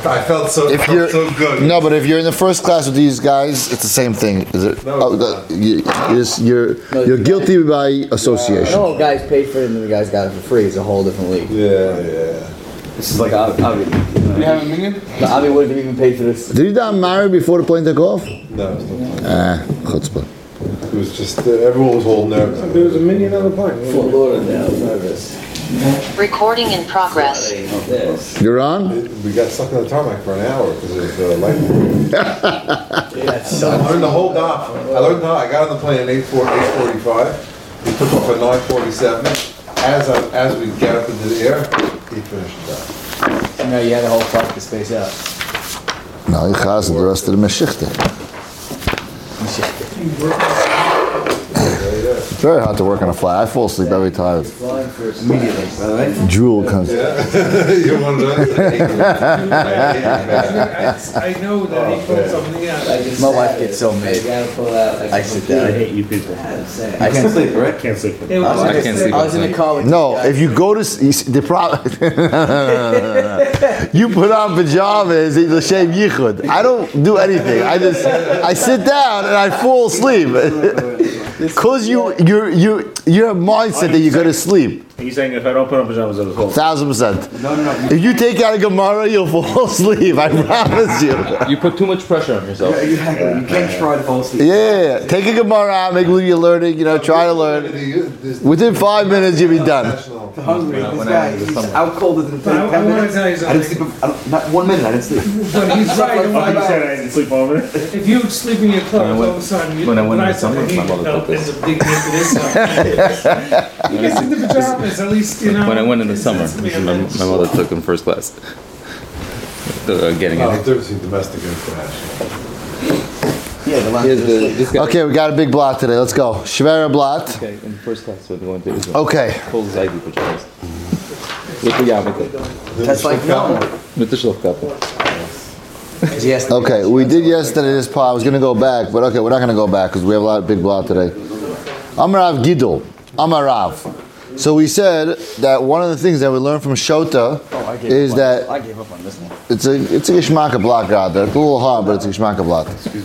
I felt so good. No, but if you're in the first class with these guys, it's the same thing. Is it? No, You're guilty by association. No, guys paid for it and the guys got it for free. It's a whole different league. Yeah. This is like Avi. You have a million? No, Avi wouldn't have even paid for this. Did you not marry before the plane took off? No, it's not. Chutzpah. It was just everyone was holding there. There was a million on the plane. Fort Lauderdale, service. Recording in progress. This. You're on? We got stuck on the tarmac for an hour because of lightning. I learned the whole daf. I got on the plane at 8:45. We took off at 9:47. As we get up into the air, he finished the daf. So now you had a whole flight to space out. No, you has the rest of the Meshichte. It's very hard to work on a flight. I fall asleep every time. Immediately, by the way. Drool comes. You're one of those. I know that he put something out. My wife gets so mad. I sit down. I hate you people. I can't sleep, right? Can't sleep. I can't sleep. I was in the car with No, if you go to the problem, you put on pajamas and the shame yichud. I don't do anything. I sit down and I fall asleep. Because you have mindset that you go to sleep. He's saying if I don't put on pajamas, I'll fall. 1,000%. No. If you take out a Gemara, you'll fall asleep. I promise you. You put too much pressure on yourself. You can't try to fall asleep. Yeah. Take a Gemara out, make believe you're learning, try to learn. Within 5 minutes, you'll be done. Hungry. This guy, he's out colder than 10 I want to minutes. tell you I something. didn't sleep, not 1 minute, I didn't sleep. But he's right. Oh, you said I didn't sleep over it? If you sleep in your clothes, all of a sudden, when I went in the said summer, he my mother helped took ends this. up digging into this stuff. He gets in the pajamas, at least, When I went in the summer, my mother took him first class. Getting it. I've never seen domestic and international. Yeah, the last This guy. Okay, we got a big blot today. Let's go. Shvera blot. Okay, in first class, so they went to Israel. Okay. Full Zaydi pajamas. With the yarmulke. That's like no. With the shlochkappe. Yes. Okay, we did yesterday this part. I was going to go back, but okay, we're not going to go back because we have a lot of big blot today. Amarav Gidol. Amarav. So we said that one of the things that we learned from Shota is that I gave up on this one. it's a Geshmaka block out there. It's a little hard, but it's a Geshmaka block.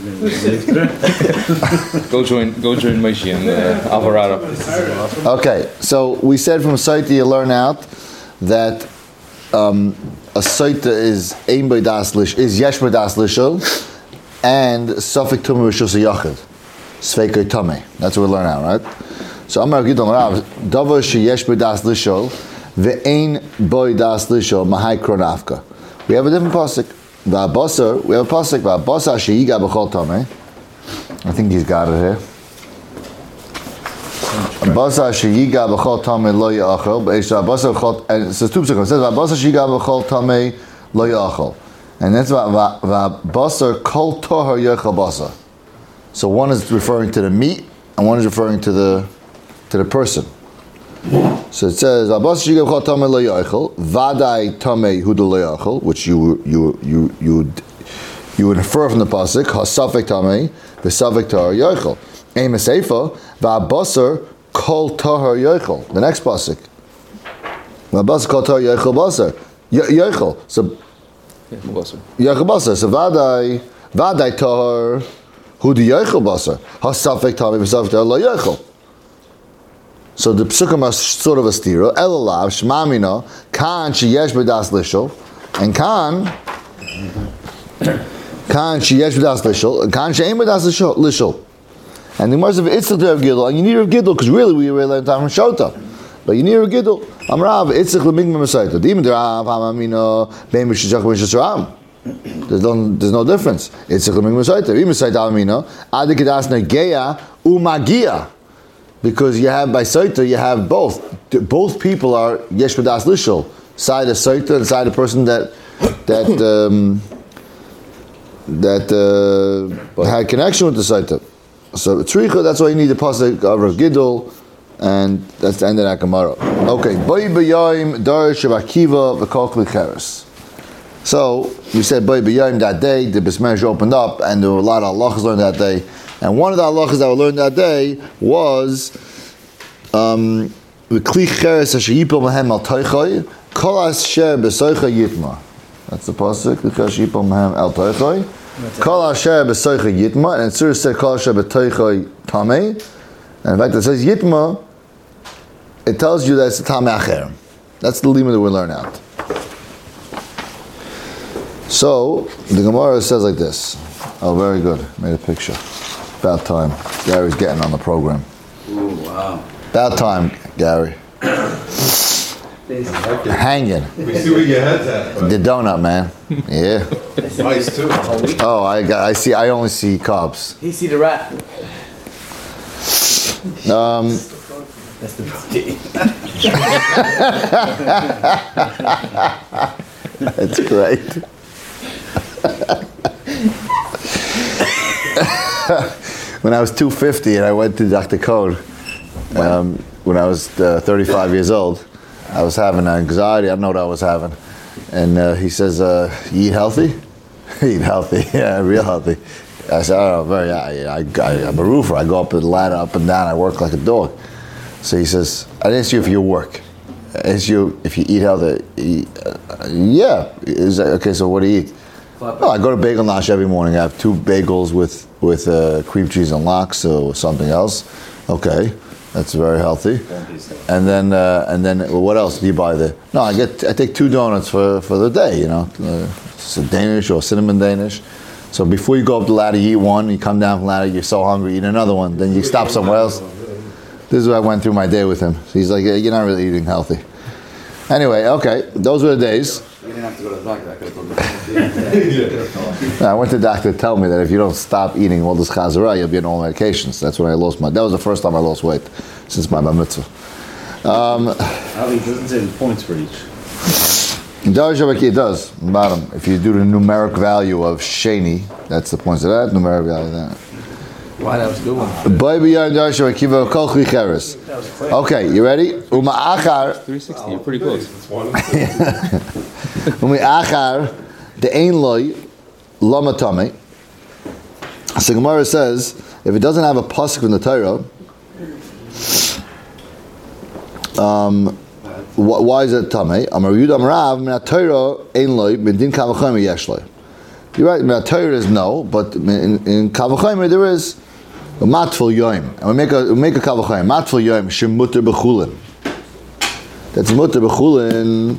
Go join Maishi and Alvarado. Okay, so we said from Saita you learn out that a Saita is Ein B'das Lish, is Yesh B'das Lishol, and Safek Tumah Rishus Yachid, Sveikoi Tameh. That's what we learn out, right? So Amar Gidon Rav, Davar Sheyesh B'das Lishol, Ve'ein B'das Lishol, Mahai Kronafka. We have a different pasuk. Va'abasar, we have a pasuk. Va'abasar Sheyiga B'chol Tameh. I think he's got it here. Basar sheyiga b'chol tamei lo yachol. Basar b'chol, and it says two psukim. It says basar sheyiga b'chol tamei lo yachol, and that's basar kol tohar yachol basar. So one is referring to the meat, and one is referring to the person. So it says basar sheyiga b'chol tamei lo yachol, vadai tamei hu lo yachol, which you would infer from the pasuk hasafek tamei v'safek tahar yachol. Aim a seifa va'basar kol tahar yochel. The next pasuk. Va'basar kol tahar yochel basar. Yochel. So yochel basar. So vadai tahar hu di yochel basar. Hasafek tamei v'safek tahar lo yochel. So the psukim are sort of a stira. Elalav shmamina kan sheyesh b'das lishol, and kan sheyesh b'das lishol, and kan she'ein b'das lishol. And the Gemara says Itzich to Rav Gidol, and you need Rav Gidol because really we were learning time from Shota, but you need Rav Gidol. Amrav Itzich lemigma mesaita. Dimid Rav Hamamino bein mishachach mishachram. There's no difference. Itzich lemigma mesaita. Im mesaita Hamamino adik edas negeya umagia, because you have by saita you have both. Both people are yesh b'das lishol. Side of saita and side of person that had connection with the saita. So tzricha, that's why you need the pasuk of Rav Gidol, and that's the end of that Gemara. Okay, Boi b'yayim darish of Akiva v'kol klicheres. So we said Boi b'yayim that day, the Bismesh opened up, and there were a lot of halachas learned that day. And one of the halachas that were learned that day was v'klicheres asher yipol mahem al toichay kol asher b'soicha yitma. That's the pasuk. L'chas yipol mehem el toichoi. Kol asher b'soicha yitma, and Surah said kol asher b'toichoi tamei. And in fact, it says yitma. It tells you that it's a tamei acher. That's the limit that we learn out. So the Gemara says like this. Oh, very good. Made a picture. About time. Gary's getting on the program. Ooh, wow. About time, Gary. Hanging. We see where your head's at. But The donut, man. Yeah. nice too. Oh, I see. I only see carbs. He see the rat. That's the protein. That's great. When I was 250 and I went to Dr. Code, when I was 35 years old, I was having anxiety. I don't know what I was having. And he says, you eat healthy? Eat healthy, yeah, real healthy. I said, oh, very, I'm a roofer. I go up the ladder, up and down. I work like a dog. So he says, I didn't ask you if you work. I asked you if you eat healthy. Yeah. Okay, so what do you eat? Oh, I go to Bagel Nosh every morning. I have 2 bagels with cream cheese and lox or something else. Okay, that's very healthy. And then well, what else do you buy there? No, I take 2 donuts for the day. You know, it's a Danish or cinnamon Danish. So before you go up the ladder, you eat one. You come down from the ladder, you're so hungry, you eat another one. Then you stop somewhere else. This is what I went through my day with him. So he's like, yeah, you're not really eating healthy. Anyway, okay, those were the days. You didn't have to go to the doctor. I could have I went to the doctor to tell me that if you don't stop eating all this chazara, you'll be on all medications. That's when I lost that was the first time I lost weight since my bar mitzvah. Ali doesn't say the points for each. It does, bottom. If you do the numeric value of sheni, that's the points of that, numeric value of that. Why, that was a good one. Okay, you ready? Uma achar 360, you're pretty close. Umi achar the ein loy lama tame. So Gemara says if it doesn't have a pasuk in the Torah, why is it tame? Amar Yudam Rav min Torah ein loy min din kavachayim yesh loy. You're right. Min Torah is no, but in kavachayim there is. Matful yoim, and we make a kavachayim. Matful yoim shemuter bechulin. That's muter bechulin.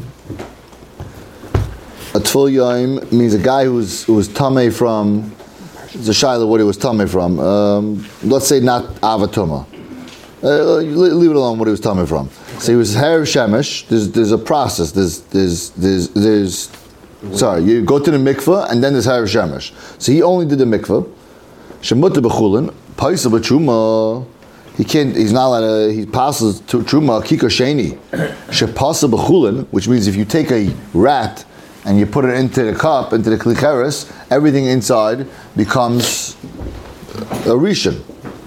A tful yoim means a guy who was tamei from. It's a shaila what he was tamei from. Let's say not avatuma. Leave it alone. What he was tamei from. So he was herav shemesh. There's a process. There's. Sorry, you go to the mikveh and then there's herav shemesh. So he only did the mikveh. Shemuter bechulin. Paisa b'truma, he can't. He's not allowed to. He passes to truma kika sheni. Shepasa b'chulin, which means if you take a rat and you put it into the cup, into the klicheres, everything inside becomes a rishon.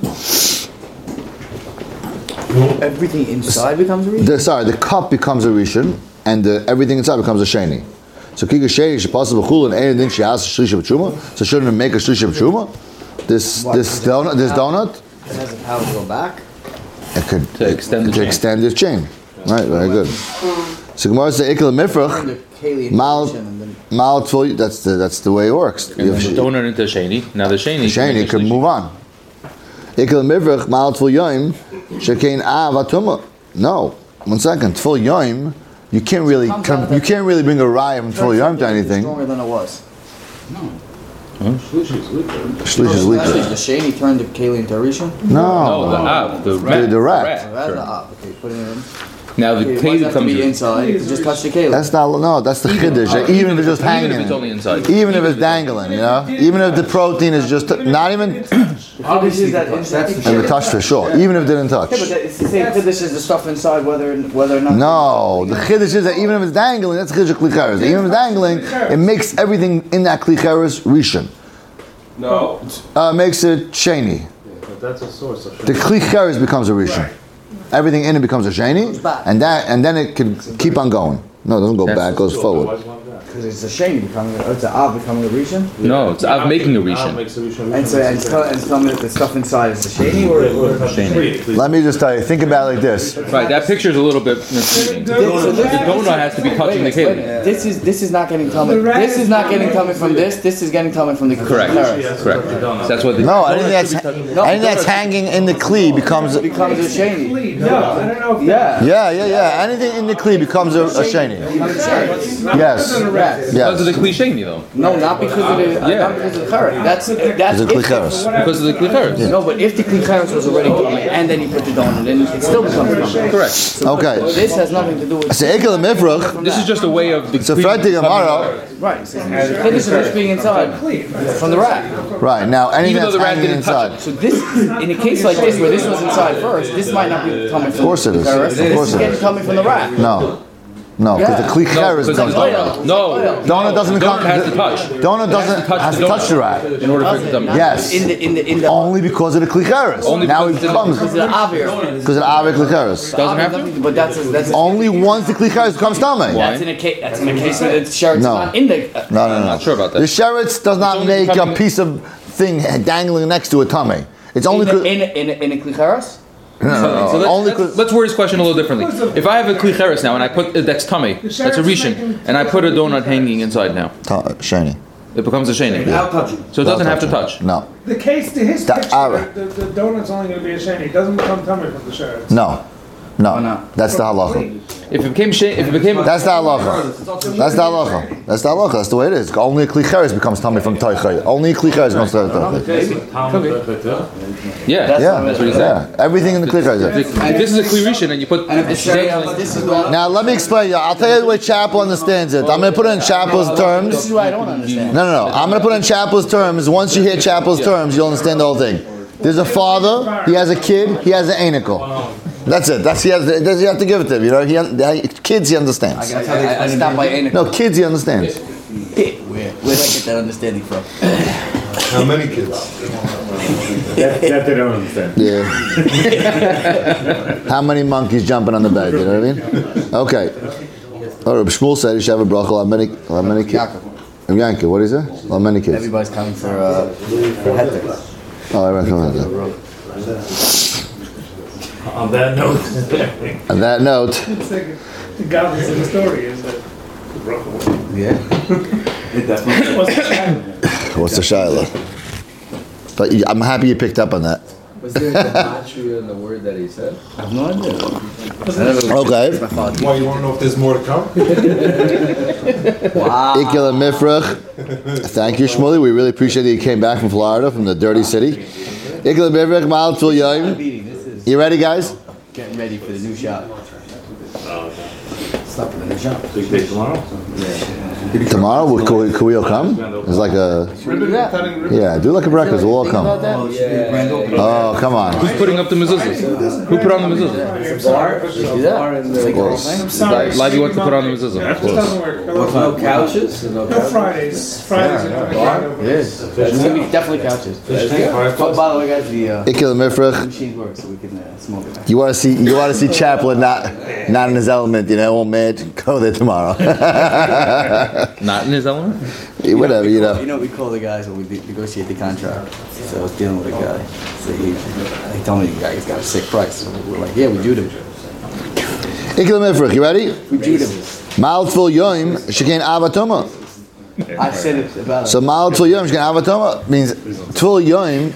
Everything inside becomes a rishon? The cup becomes a rishon, and everything inside becomes a sheni. So kika sheni shepasa b'chulin, anything she has shlish b'truma. So shouldn't it make a shlish b'truma? This donut. It has the power to go back. It could To extend the chain. extend the chain. Right, very good. So Gemara says ikal mifrach mal tful. That's the way it works. And then the donut into sheni. Now the sheni Could move on. Ikal mifrach mal tful yoim shekein avatuma. No, 1 second. Tful yoim. You can't really bring a raya from tful yoim to anything. Stronger than it was. Shlish is Actually, weaker. the sheni turned the keli into a rishon? No, the rat. the rat. Oh, that's the op. Okay, put it in. Now the Okay, why does it keli have to comes be in. inside? You just touch the keli. That's the chiddush. Even if it's just hanging. Even if it's only inside. Even if it's dangling, you know? Even if the protein is just not even and the touch for sure. Even if it didn't touch. Yeah, but it's the same chiddush as the stuff inside, whether or not. No, the chiddush is that even if it's dangling, that's chiddush klicheres. Even if it's dangling, it makes everything in that klicheres rishon. No. Makes it sheni. But that's a source of The klicheres becomes a rishon. Everything in it becomes a sheni, and then it can keep on going. No, it doesn't go back, it goes forward. Because it's a sheni becoming, it's an av becoming a rishon. No, it's Av making a Rishon. And so and tell me that the stuff inside is the sheni or Sheni. Let me just tell you, think about it like this. Right, that picture is a little bit misleading. The donut has to be touching the keli. This is not getting tummy. This is not getting tummy from this. This is getting tummy from the Correct. Correct. That's what. No, anything that's hanging in the kli becomes It becomes a sheni. No, I don't know. Yeah. Anything in the kli becomes a sheni. Yes. Because of Yes. the klisheni though. No, not because of the not because of the current. That's It's a klicheres. Because of the klicheres. No, but if the klicheres was already coming and then you put the donut in, it still becomes tummy. Correct. Okay. This has nothing to do with So Ekel Mifrach. This is just a way of the So kli Friday becoming- tomorrow. right. Finish of this being inside from the rack. Right now, anything Even though that's the rat hanging didn't touch inside. So this, in a case like this where this was inside first, this might not be coming from. Of course it is. Of This course is it getting is. coming from the rack. No, because the klicheres because becomes donut. No, Donut doesn't the become. donut has to touch. Donut doesn't has to touch the rat. In order for it to come. Yes. In the Only because of the klicheres. Only Now it because becomes because of the avir. because of the avik klicheres. Doesn't have to. But that's Only once the klicheres becomes tummy. that's in a case where the sheret's No. not in the. No. Not sure about The that. sheretz does not only make a becoming- piece of thing dangling next to a tummy. It's only In a klicheres. So only let's word his question a little differently. If I have a klicheres now and I put that's tummy, that's a rishon, and I put a donut hanging inside now, shiny. it becomes a sheni. So it doesn't have to touch. No. The case, his The picture, ara. the donut's only going to be a sheni. It doesn't become tummy from the shirt. No. not? That's the halacha. If it became That's the halacha. That's the halacha. That's the halacha. That's the way it is. Only a klicheres becomes tummy from toichay. Only a klicheres becomes tummy. yeah, Yeah, that's what he said. yeah. Everything in the klicheres. If this is a kli rishon and you put And if the sheret, this is what. Now let me explain. I'll tell you the way Chappell understands it. I'm going to put it in Chappell's This terms. is what I don't understand. No. I'm going to put it in Chappell's terms. Once you hear Chappell's terms, you'll understand the whole thing. There's a father. He has a kid. He has an anicle. That's it. You have to give it to him. You know, kids he understands. I stop by Enoch. No, kids he understands. Where did I get that understanding from? How many kids? That they don't understand. Yeah. How many monkeys jumping on the bed? You know what I mean? Okay. Oh, Rabbi Shmuel said he should have a bracha. How many kids? Yankee, what is it? How many kids? Everybody's coming for Hector. Oh, everyone's coming for On that note. On that note, It's like the godliness of the story is that Yeah. it wasn't shining. what's the shaila? But I'm happy you picked up on that. Was there gematria in the word that he said? I have no idea. Okay. Why, you want to know if there's more to come? Ikela Mifrach. Thank you, Shmuley. We really appreciate that you came back from Florida, from the dirty city. Ikela Mifrach, Ma'al Tul Yom. You ready, guys? Getting ready for the new shop. Stop for the new shop. Big day tomorrow? Tomorrow, could we all come? It's like a, yeah, do like a breakfast. We'll all come. Oh, come on. Who's putting up the mezuzahs? Who put on the mezuzah? Lady wants to put on the mezuzah. That just doesn't work. No couches? No Fridays. Fridays are coming. Yes. There's going to be definitely couches. But by the way, guys, the Ikela Mifrach. machines work so we can smoke it. You want to see Chaplin not in his element, you know, all mad. Go there tomorrow. Not in his element? Whatever, you know. You know, we call the guys when we negotiate the contract. So I was dealing with a guy. So he told me the guy has got a sick price. So we're like, yeah, we Jewed him. Ikela Mifrach, you ready? We Jewed him. Ma'al Tul Yom Shekain Avatoma. I said it about So Ma'al Tul Yom Shekain Avatoma means Tul Yom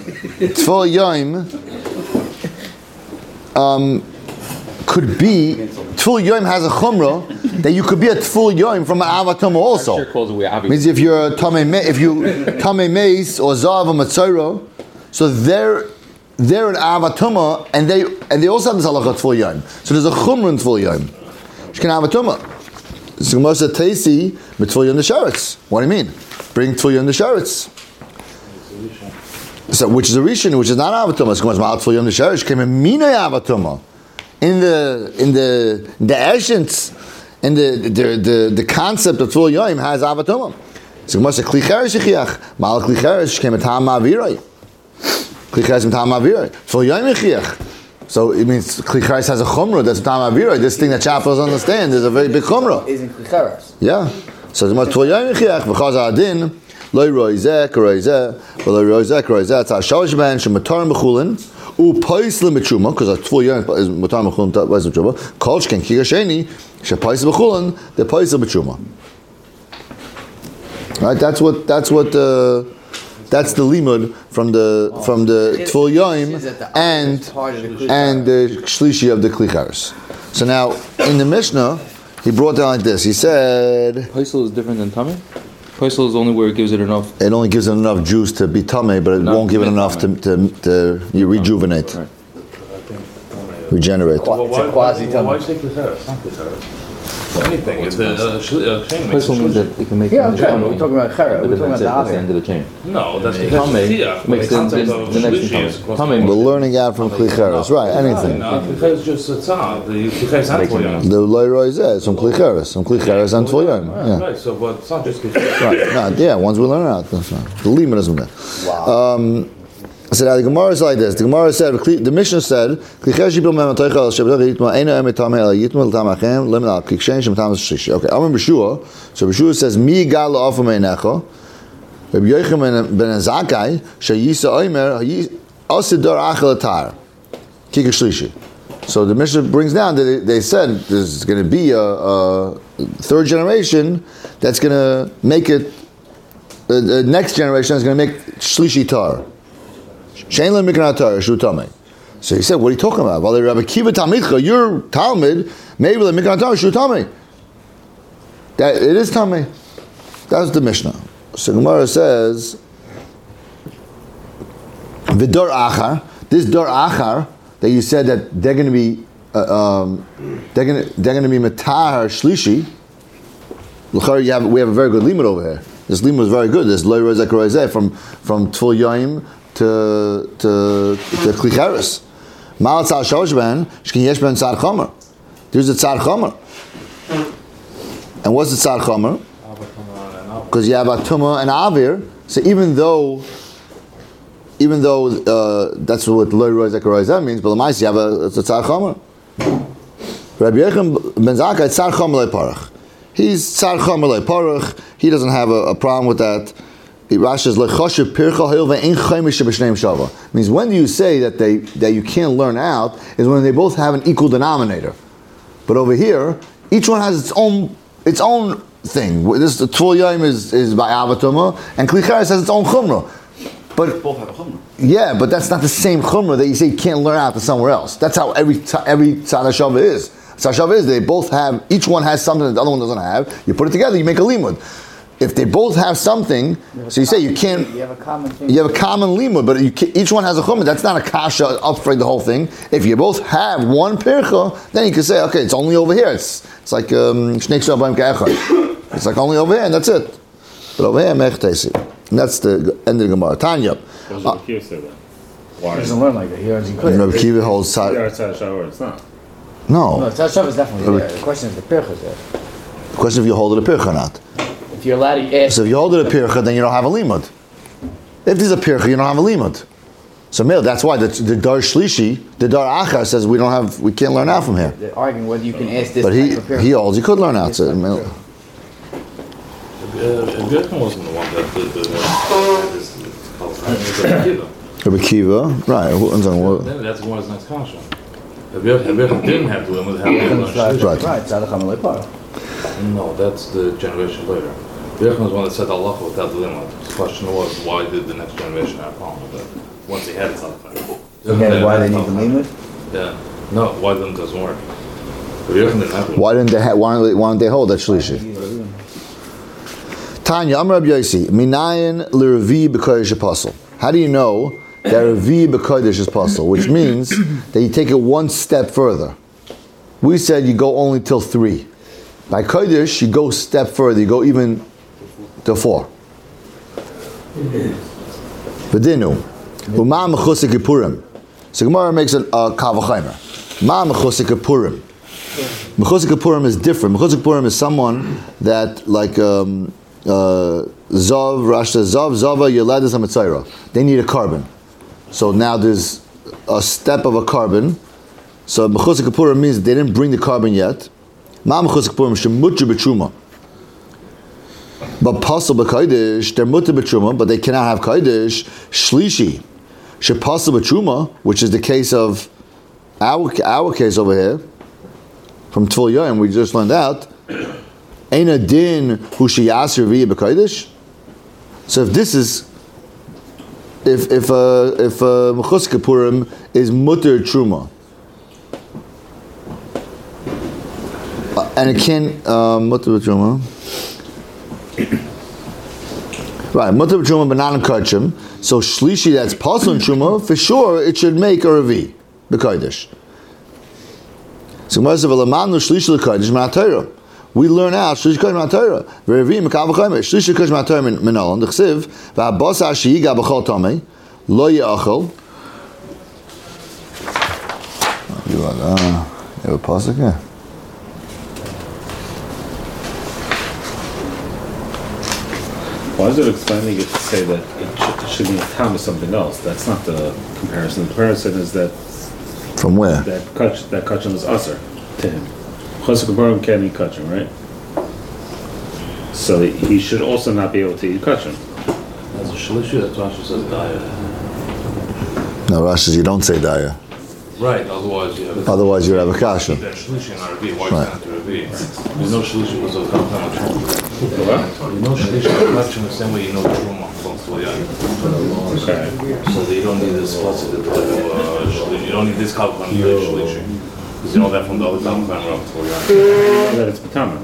could be Tful Yom has a chumrah that you could be a Tful Yom from an Avatoma also. Sure calls away Avi. Means if you're a Tamei Meis or Zav or Matzoro, so they're an Avatoma and they also have this halacha Tful Yom. So there's a chumrah in Tful Yom. Shekain Avatoma. So Gemara said Teisi mit Tful Yom the Sheretz. What do you mean? Bring Tful Yom the Sheretz. So which is a rishon, which is not Avatoma. So Gemara Tful Yom the Sheretz came in Mina Avatoma. In the essence, in the concept of Tful Yom has Avatoma. So Gemara said Klicheres Yichiach. Mal Klicheres came at Ham Avirai. Klicheres mit Ham Avirai. Tful Yom Yichiach. So it means Klicheres has a chumrah. That's Ham Avirai. This thing that Chappell's understand is a very big chumrah. Is in Klicheres. Yeah. So the Tvul Yom Yichiach v'chaz adin loy roizeh k'roizeh v'loy roizeh k'roizeh. It's ha'shalosh ben shematar mechulin u'pois l'mitchuma because a Tvul Yom is matar mechulin pois l'mitchuma. Kol shken kigasheni shepois l'mechulin the pois l'mitchuma. Right, that's the limud from the Tvul Yom and the shlishi of the Kli Cheres. So now in the Mishnah he brought down like this. He said Paisel is different than Tameh? Paisel is only where it gives it enough. It only gives it enough juice to be tameh, but it won't give it enough to rejuvenate, regenerate. It's a quasi Why tummy. take this out? It's not this out. Anything. It's a chain makes Paisel means that it can make Yeah, the okay. We're talking about chera. We're talking about that's the the end of the chain. No, that's the Tameh Tiyah. makes the next thing Tameh. We're learning out from Kli Cheres, right? Anything. Because just a tzah, the Kichais and Tvul Yom. The loy roizeh, some Kli Cheres and Tvul Yom. Yeah. Right, so but it's not just Kichais. Right. Yeah, ones we learn out. That's right. The limud isn't there. So now the Gemara is like this. The Gemara said, the Mishnah said, okay, I remember Beshua. So Beshua says, Mi gal la'afa me'enecha. Rabbi Yochanan ben Zakkai, sheyisa omer, asidar achel atar. Kika shlishi. So the Mishnah brings down that they said there's going to be a third generation that's going to make it, the next generation is going to make shlishi tar. So he said, what are you talking about? Well, Rabbi Kiva Talmidcha, your Talmud, maybe the Mikra Torah Shu Tameh. That it is Tameh. That's the Mishnah. So Gemara says, V'dor Achar, this Dor Achar, that you said that they're going to be, they're going to be Matar Shlishi. We have a very good limud over here. This limud is very good. This Loy Rozeh Rozeh from Tvul Yom to Kli Cheres. Mal tzar shalosh ben, shkin yesh ben tzar chomer. There's a tzar chomer. And what's the tzar chomer? Because you have atumah and avir. So even though that's what loy rozeh rozeh means, but the mice you have a tzar chomer. Rabbi Yochanan ben Zakkai tzar chomer leparach. He's tzar chomer leparach. He doesn't have a problem with that. Rashi is lechoshev pircha ha'il ve'ein chaimish b'shneim shava. Means when do you say that you can't learn out is when they both have an equal denominator. But over here, each one has its own thing. This the Tvul Yom is by Avatuma, and Kli Cheres has its own chumrah. But both have a chumrah. Yeah, but that's not the same chumrah that you say you can't learn out to somewhere else. That's how every tzad hashava is. Tzad hashava is they both have, each one has something that the other one doesn't have. You put it together, you make a limud. If they both have something, so you say you can't. You have a common thing. You have a common limud, but each one has a chumrah. That's not a kasha up for the whole thing. If you both have one pircha, then you can say, okay, it's only over here. It's like shnei kshabayim ka'echad. It's like only over here, and that's it. But over here, mech teisi. And that's the end of the Gemara. Tanya. Why? He doesn't learn like that. He already could. Rabbi Kiva holds It's not. No. No, tzad shav is definitely there. The question is the pircha there. The question if you hold it a pircha or not. If you're allowed to ask. So if you hold it a pircha, then you don't have a limud. If there's a pircha, you don't have a limud. So that's why the Dar Shlishi, the Dar Achar says we can't learn out from here. They're arguing whether you can ask this. But type of pircha. he holds you could learn out. So, Birkin wasn't the one that did the Rabbi Kiva, right? That's one of his next kasha. Birkin didn't have the limit. Right. Right. Tzad chama lepar. No, that's the generation later. Birkin was one that said Allah without the limit. The question was, why did the next generation have a problem with it? Once he had it, Okay, why they need the limit? Yeah. No, why then it doesn't work? Birkin didn't have it. Why didn't they hold that Shlishi? Tanya, Amar Rabbi Yosi, Minayin l'Revi b'kodesh apostle. How do you know that Revi b'kodesh is apostle? Which means that you take it one step further. We said you go only till 3. By kodesh, you go a step further. You go even to 4. V'dinu, u'ma mechusik Purim. So Gemara makes a kavachaymer. Ma mechusik Purim. Mechusik Purim is different. Mechusik Purim is someone that like. Zav, Rashta, Zava, Yeledas, and Mitzayra. They need a carbon. So now there's a step of a carbon. So Mechusik Purim means they didn't bring the carbon yet. Ma Mechusik Purim, Shemutju B'Truma. But pasal b'kodesh, they're mutter b'truma, but they cannot have kodesh. Shlishi, shepasal b'truma, which is the case of our case over here from Tvul Yoyim, we just learned out. Ein adin hu sheyasir v'yeh b'kodesh. So if this is if Mechus Kippurim is mutter truma, and it can mutter truma. Right, mutter b'truma b'nanan kachim. So shlishi that's pasal truma, for sure it should make a revi b'kodesh. So shlishi l'kodesh ma'atayra. We learn out shlishi kodesh ma'atayra. V'revi mekav v'chaymer shlishi kodesh ma'atayra minalon. D'chsiv v'abasa sheyiga b'chol tamei lo ye'achol. You have a pasuk here. Why is it explaining it to say that it should be a tam of something else? That's not the comparison. The comparison is that from where? That kachim is usher to him. Chosek Barum can't eat kachim, right? So he should also not be able to eat kachim. As a shlishi, that's Rashi says daya. No, Rashi says you don't say daya. Right, otherwise you have Otherwise you have a kasha. That shlishi and Arabi, why can't it be? You know shlishi was a kalkan truma. What? You know shlishi and kachim the same way you know truma from Tvul Okay. So you don't need this shlishi. You don't need this kalkan shlishi. Because you know that from the other kalkan of Tvul That it's Batama.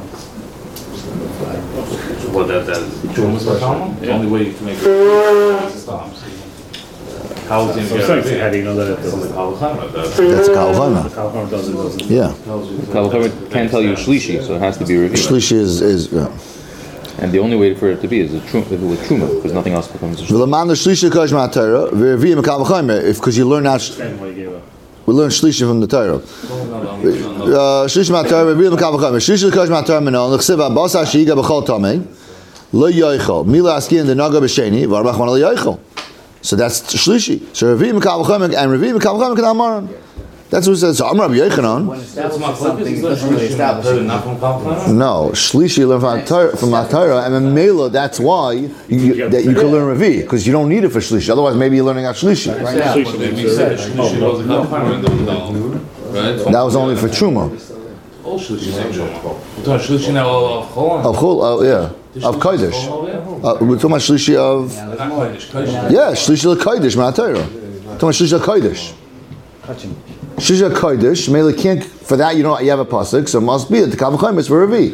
What that truma is Batama? The only way you can make it is stops. How is it So how do you know that it's from the kalkan? That's a kalvana. the Kalkar doesn't? Yeah. Kalvachomer can't tell you shlishi, so it has to be revealed. Shlishi is yeah. And the only way for it to be is with truma, because nothing else becomes a shlishi. V'laman shlishi kodesh ma'atayra v'revi mekav v'chaymer. If because you learn that we learn shlishi from the Torah. Shlishi ma'atayra v'revi mekav v'chaymer. Shlishi kodesh ma'atayra minol l'chsiv abasa sheyiga b'chol tamei lo yoichol mila askin the naga b'sheni v'arbach mana lo yoichol. So that's shlishi. So revi mekav v'chaymer and revi mekav v'chaymer can amaran. That's what it says. So I'm Rabbi Yochanan. No, shlishi learn from Torah, and then Mela. That's why you can learn Revi, because you don't need it for shlishi. Otherwise, maybe you're learning out shlishi. That was only for truma. All shlishi is truma. We're talking shlishi now of chol. Of chol, yeah, of kodesh. We're talking about shlishi of shlishi l'kodesh ma'atayra. We're talking about shlishi l'kodesh. Shlishi kodesh, Mele can't. For that, you have a pasuk, so it must be that the Kavachayim is for Revi.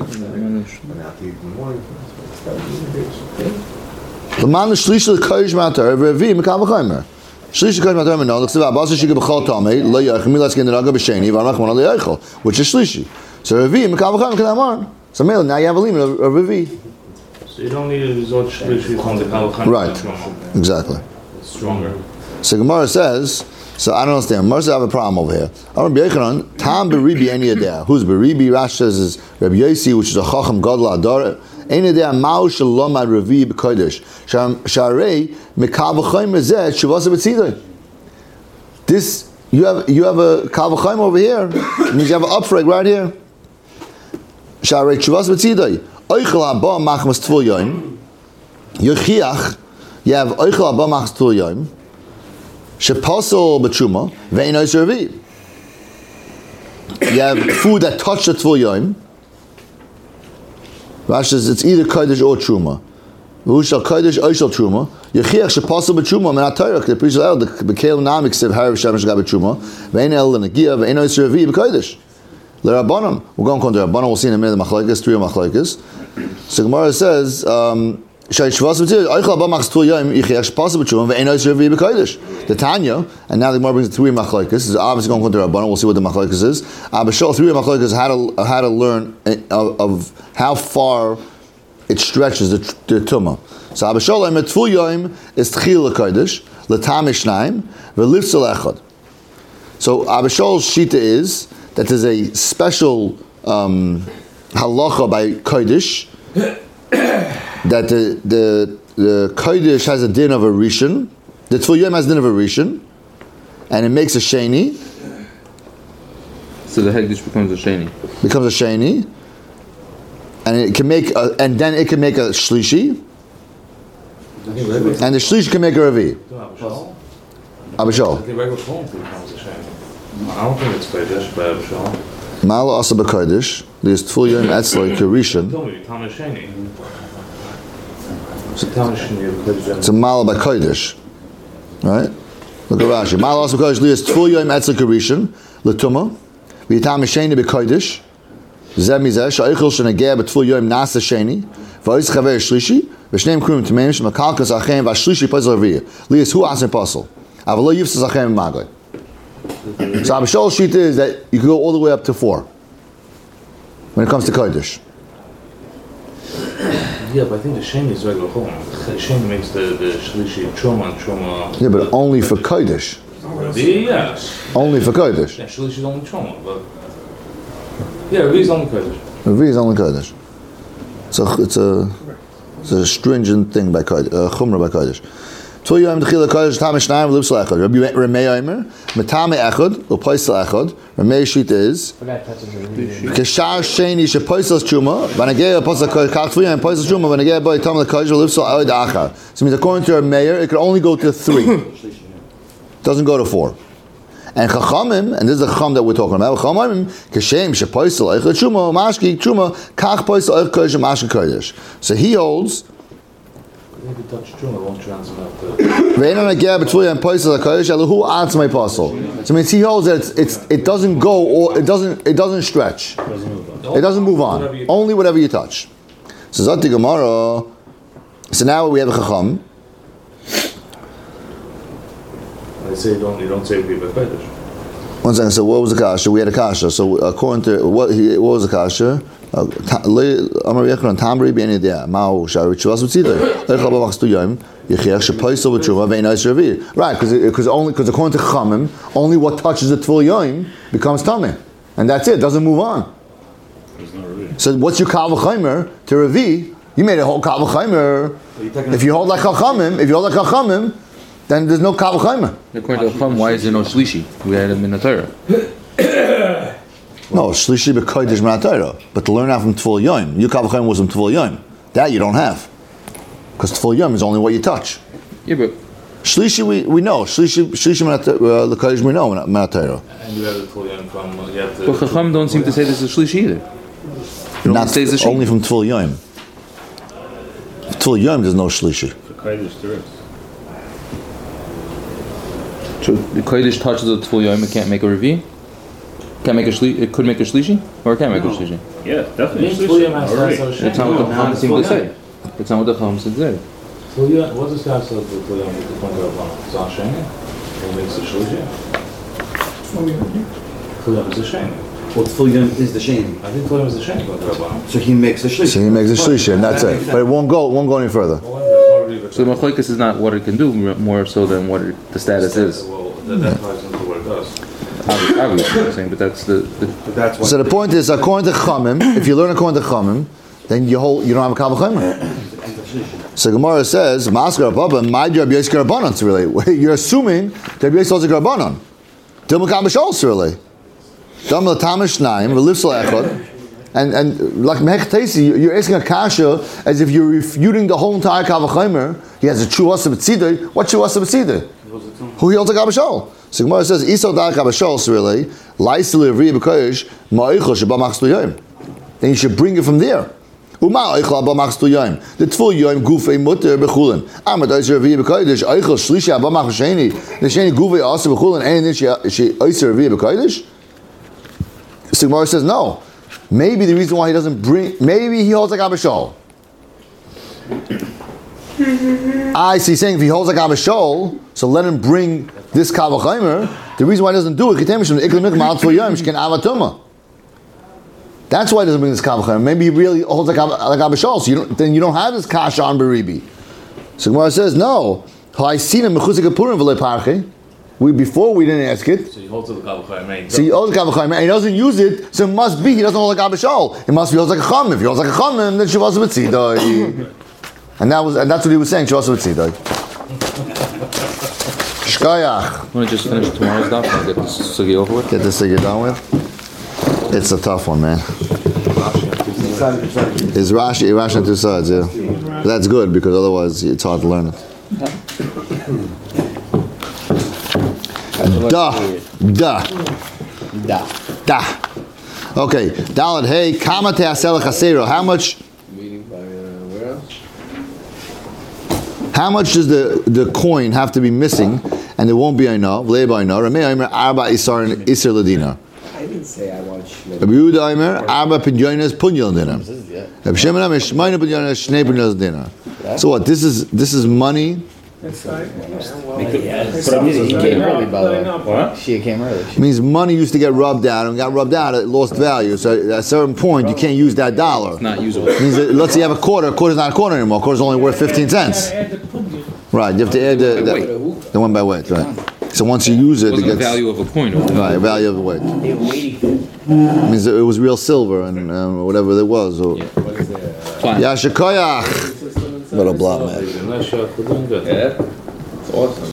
The man is shlishi kodesh matar Revi mekavachayim. Shlishi kodesh matar menol. L'chsiv abasa shiga b'chol tamei lo yochel milas kin deraga b'sheni v'armach mana lo yochel, which is shlishi. So Revi mekavachayim can amar. So Mele now you have a limit of Revi. So you don't need to resort shlishi from the Kavachayim. Right, exactly. It's stronger. So Gemara says. So I don't understand. Must have a problem over here. I'm Rabbi Yochanan. Tam beribi any idea. Who's beribi? Rashi says is Rabbi Yosi, which is a chacham gadol adar. Any idea? Ma'u shalom ad revi b'kodesh. Sharei mekav v'chaim ezeh shuvasa b'tzidoi. This you have a kav v'chaim over here. It means you have an upfrag right here. Sharei shuvasa b'tzidoi. Oichel haba machmas tvul yoyim. Yochiach. You have oichel haba machmas tvul yoyim. Shepasol b'truma ve'ino servi. You have food that touched the tvul yoyim. Rashi says it's either kodesh or truma. V'ushal kodesh oishal truma. Yechiach shepasol b'truma min ha'torah. The priest el the bekel namik said harav shemesh gab b'truma ve'ino el l'negia ve'ino servi b'kodesh. L'Rabbanan. We're going to come to Rabbanan. We'll see in a minute the machlokes, 3 machlokes. So Gemara says. The Tanya, and now the Gemara brings the 3 machlokes. This is obviously going to Rabbanan. We'll see what the machlokes is. Abishol 3 machlokes how to learn of how far it stretches the tumah. So Abishol Tvul Yoyim is Tchil l'kodesh, l'tam ishnaim, v'lifsel echad. So Abishol's shita is that there's a special halacha by kodesh. That the kodesh has a din of a rishon, the Tvul Yoyim has a din of a rishon, and it makes a sheni. So the hegdish becomes a sheni. and it can make, and then it can make a shlishi, and the shlishi can make a revi. Abishol. The regular phone becomes a shame. I don't think it's Kodesh, but Abishol. Mala asa b'kodesh, lias tful yom etzloi kirishin. Tell me, Thomas Shani. So Thomas Shani, It's a mala b'kodesh, right? Look at Rashi. Mala asa b'kodesh, lias tful yom etzloi kirishin, l'tuma, v'yitam sheni b'kodesh, zeh mizeh, sha'eichel shenageh b'tful yom nasa sheni, v'ois chaver shlishi, v'shneim krum t'meim, sh'makalkas achem, v'ashlishi pazel reviyah. Lias hu asen pasul. Avalo yifsas achem magoi. So Abishol Shita is that you can go all the way up to 4 when it comes to Kodesh. yeah, but I think the Shani is regular home. The Shani makes the Shlishi Truma and Truma. Yeah, but only for Kodesh. Yes. Only for Kodesh. Yeah, Shlishi is only Truma, but. Yeah, Revi is only Kodesh. Revi is only Kodesh. So it's a stringent thing by Kodesh, Chumrah by Kodesh. Tful yom d'chila kodesh tam shnayim v'lipsel echad. Rabbi Ramei Omer metame echad u'poisel echad. Ramei shita is k'shar sheni shepoisel truma v'nagei poisel kodesh kach tful yom poisel truma v'nagei boi tam l'kodesh v'lipsel oid achar. So it means according to Rameir, it can only go to 3. It doesn't go to 4. And chachamim, and this is the chacham that we're talking about. Chachamim k'shem shepoisel echad truma mashki truma kach poisel echad kodesh mashki kodesh. So he holds. If you touch Truma, it won't transmit the. So it means he holds that it doesn't go or it doesn't stretch. It doesn't move on. Only whatever you touch. So Zati Gemara. So now we have a chacham. I say you don't say Revi by Kodesh. One second. So what was the kasha? We had a kasha. So according to what was the kasha? Right, because according to Chachamim, only what touches the Tvul Yom becomes Tameh, and that's it. Doesn't move on. So what's your Kal V'Chaimer to Revi? You made a whole Kal V'Chaimer. If you hold like Chachamim, then there's no Kal V'Chaimer. According to Chacham, why is there no shlishi? We had him in the Torah. No, Shlishi b'Kodesh M'Atayra. But to learn out from Tvul Yom, Yukal V'Chaim was from Tvul Yom. That you don't have. Because Tvul Yom is only what you touch. Yeah, but Shlishi we know. Shlishi L'Kodesh we know M'Atayra. And you have the Tvul Yom from. But Chacham don't seem to say this is shlishi either. Not only from Tvul Yom. Tvul Yom there's no Shlishi. For Kodesh there is. So the Kodesh touches the Tvul Yom, it can't make a Revi? Can't make a shlishi? It could make a shlishi? Or it can't make a shlishi? Yeah, definitely. That's not what the Chacham seem to say. That's not what the Chacham said there. What does God say to Tvul Yom with the point of it's not Shani? He makes a Shlishi? Tvul Yom is a Shani. Well, Tvul Yom is the Shani. I think Tvul Yom is a Shani, but So he makes a Shlishi. So he makes a Shlishi and that's it. But it won't go any further. So the Machlokes is not what it can do, more so than what the status is. Well, that ties into what it does. Obviously, I'm saying, but that's the That's what So the point is, according to Chachamim, if you learn according to Chachamim, then you don't have a Kal V'Chaimer. So Gemara says, Maskar Baba, my Rabbi Yosef Rabbanon, really. You're assuming that Rabbi Yosef is Rabbanon. Dilma Kabashol, really. Dam Latamish Naim, Relipsel Echad, and like Mech Tesi, you're asking a kasha as if you're refuting the whole entire Kal V'Chaimer. He has a true Asa B'Tzidai. What true Asa B'Tzidai? Who he holds a Kabashol. So Gemara says, Isol Da Kabashol, really, Laisel Revi B'Kodesh, Ma'ichel Sheba Machstu Yom. Then you should bring it from there. Uma Eichel Abba Machstu Yom. The Tvul Yom Gufei Mutter B'Chulin. Amad Eiser Revi B'Kodesh, Eichel Shlishi Abba Mach Sheni. The Sheni Gufei Asa B'Chulin, and then she Eiser Revi B'Kodesh. So Gemara says, no. Maybe the reason why he doesn't bring, maybe he holds like Abishol. I see, saying if he holds like Abishol, so let him bring this Kal V'Chaimer. The reason why he doesn't do it, that's why he doesn't bring this Kal V'Chaimer. Maybe he really holds like Abishol, so then you don't have this Kasha on Beribi. So Gemara says, no. Before we didn't ask it. So he holds the Kal V'Chaimer. So he holds the Kal V'Chaimer and he doesn't use it, so it must be he doesn't hold like Abishol. It must be holds like a Chum. If he holds like a Chum, then Shavas B'Tzidai. And that's what he was saying, Shavas B'Tzidai. Shkayach. Want to just finish tomorrow's daf and get this sugi over with? Get this sugi done with? It's a tough one, man. Is Rashi on two sides? Yeah, that's good because otherwise it's hard to learn it. Da. Okay, Dalet Hey, Kama Te'asel Chasero. How much? Meeting by where else? How much does the coin have to be missing, and there won't be Aina? V'lei b'Aina. Ramei Aimer Arba Isar and Isar Ladinar. I didn't say I want Shmei. Rabbi Yehuda Aimer Arba Pinyonas Punyal Dinar. Rabbi Shimon Aimer Shmeina Pinyonas Shnei Punyal Dinar. So what? This is money. But he came early, by the way. What? She came early. Means money used to get rubbed out, and got rubbed out, it lost value. So at a certain point, you can't use that dollar. Not usable. Means that, let's say you have a quarter's not a quarter anymore. A quarter's only worth 15 cents. Right, you have to add the one by weight, right. So once you use it, It it wasn't the gets value of a coin. It was the right, value. value of the weight. Means that it was real silver and whatever it was. Or Fine. Yashakoyach. Little blob man. Yeah. It's awesome.